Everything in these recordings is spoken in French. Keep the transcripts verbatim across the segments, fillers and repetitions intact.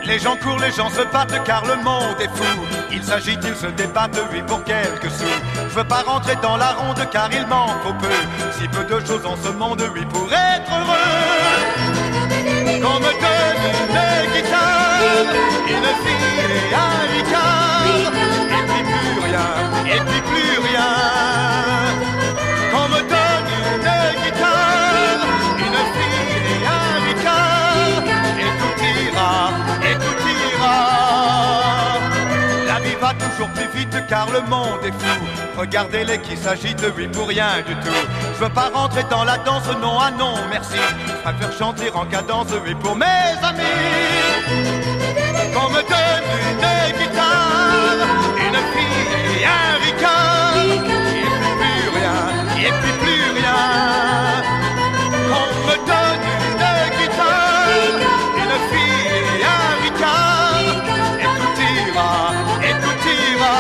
Les gens courent, les gens se battent car le monde est fou. Ils s'agitent, ils se débattent, oui pour quelques sous. Je veux pas rentrer dans la ronde car il m'en faut peu. Si peu de choses en ce monde, oui pour être heureux. Qu'on me donne une guitare, une fille et un ricard. Et puis plus rien, et puis plus rien. Qu'on me donne une guitare, une fille et un ricard. Et tout ira, et tout ira. La vie va toujours plus vite car le monde est fou. Regardez-les qui s'agitent, oui pour rien du tout. Je veux pas rentrer dans la danse, non, ah non, merci. Je préfère chanter en cadence, oui pour mes amis. Qu'on me donne une guitare, une fille et un ricard. Et puis plus rien, et puis plus rien. Qu'on me donne une guitare, une fille et un ricard. Et tout ira, et tout ira.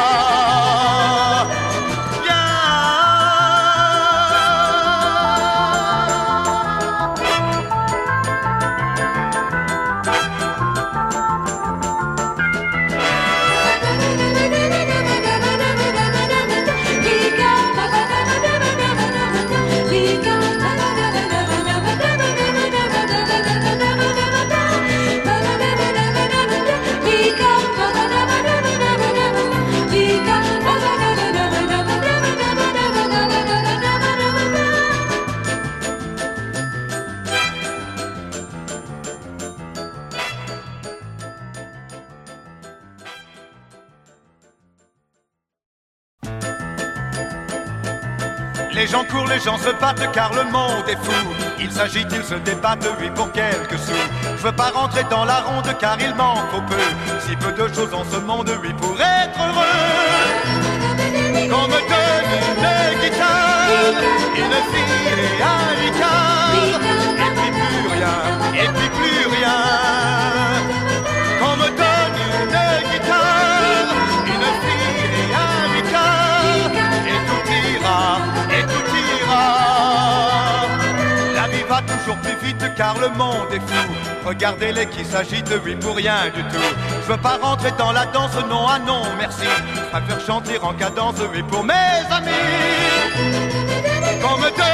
Les gens courent, les gens se battent car le monde est fou. Ils s'agitent, ils se débattent, oui pour quelques sous. Je veux pas rentrer dans la ronde car il m'en faut peu. Si peu de choses en ce monde, oui pour être heureux. Qu'on me donne une guitare, une fille et un ricard. Et puis plus rien, et puis plus rien. Qu'on me donne une guitare, une fille et un ricard. Et tout ira, et tout ira. La vie va toujours plus vite car le monde est fou. Regardez-les qui s'agitent, oui pour rien du tout. Je veux pas rentrer dans la danse, non, ah non, merci. Je préfère chanter en cadence, oui pour mes amis. Qu'on me donne